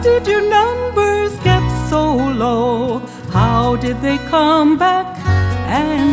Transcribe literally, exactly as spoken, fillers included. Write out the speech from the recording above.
did your numbers get so low? How did they come back and